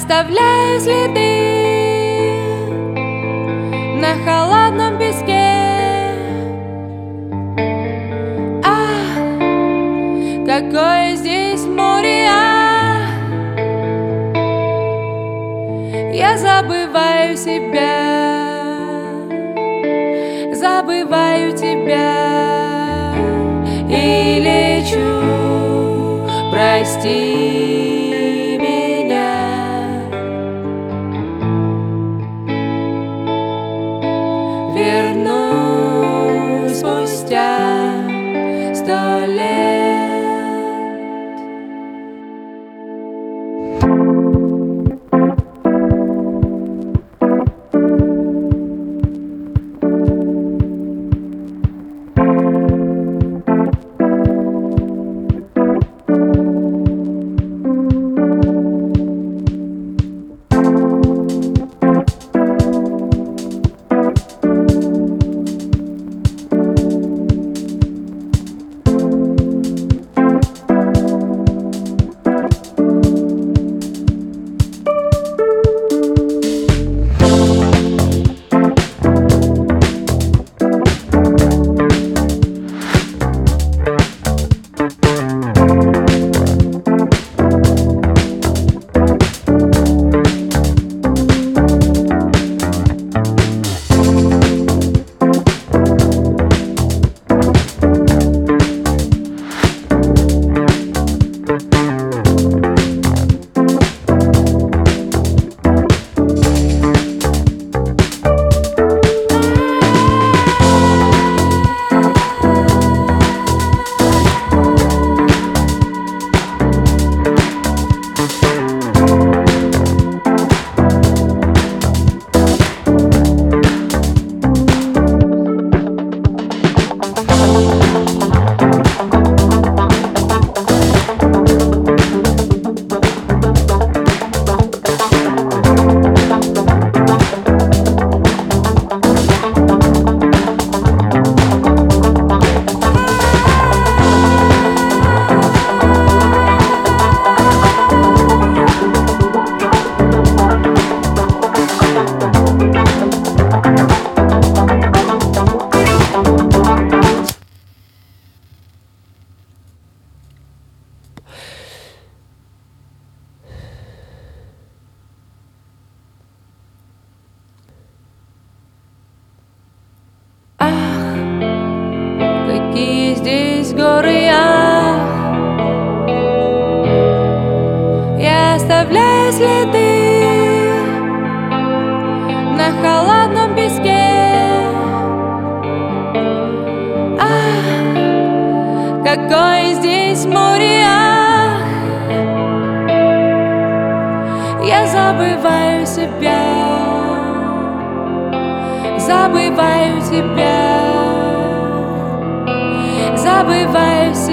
оставляю следы на холодном песке. Ах, какое здесь море! Я забываю себя, забываю тебя и лечу, прости меня. Вернусь спустя 100 лет. Какие здесь горы, я оставляю следы на холодном песке. Ах, какое здесь море! Я забываю себя, забываю тебя, забываю себя.